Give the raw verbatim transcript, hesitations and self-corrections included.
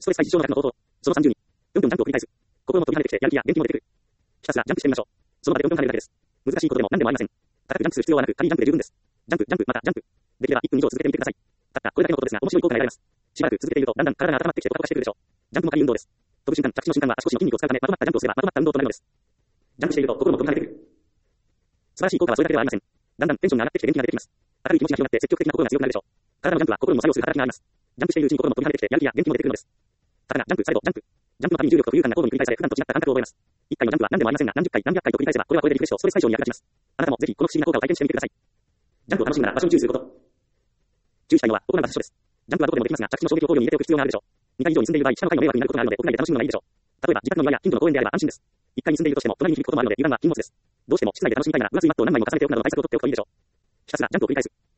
ストレス対事象の額の応答。そのさんじゅうに。ぴょんぴょんジャンプを繰り返す。心も飛び跳ねてきて、やる気や元気も出てくる。ひたすらジャンプしてみましょう。その場でぴょんぴょん跳ねるだけです。難しいことでも何でもありません。高くジャンプする必要はなく、軽いジャンプで十分です。ジャンプ、ジャンプ、またジャンプ。できればいっぷん以上続けてみてください。たったこれだけのことですが、面白い効果が得られます。しばらく続けていると、だんだん体が温まってきてポカポカしてくるでしょう。ジャンプも軽い運動です。飛ぶ瞬間、着地の瞬間は足腰の筋肉を使うため、まとまったジャンプをすればまとまった運動となるのです。ジャンプしていると心も飛び跳ねてくる。素晴らしい効果はそれだけではありません。だんだんテンションが上がってきて元気が出てきます。明るい気持ちが広がって積極的な心が強くなるでしょう。体のジャンプは心にも作用する働きがあります。ジャンプしているうちに心も飛び跳ねてきて、やる気や元気も出てくるのです。ただが、ジャンプ、されど、ジャンプ。ジャンプのたびに重力と浮遊感が交互に繰り返され、普段と違った感覚を覚えます。一回のジャンプは何でもありませんが、何十回、何百回と繰り返せば、これはこれでリフレッシュとストレス解消に役立ちます。あなたもぜひこの不思議な効果を体験してみてください。ジャンプを楽しむなら場所に注意すること。注意したいのは、屋内が発祥です。ジャンプはどこでもできますが、着地の衝撃を考慮に入れておく必要があるでしょう。にかい以上に住んでいる場合、下の階の迷惑になることがあるので、屋内で楽しむのがいいでしょう。例えば、自宅の庭や近所の公園であれば安心です。いっかいに住んでいるとしても、隣に響くこともあるので、油断は禁物です。どうしても室内で楽しみたいなら、分厚いマットを何枚も重ねておくなどの対策を取っておくといいでしょう。ひたすらジャンプを繰り返す。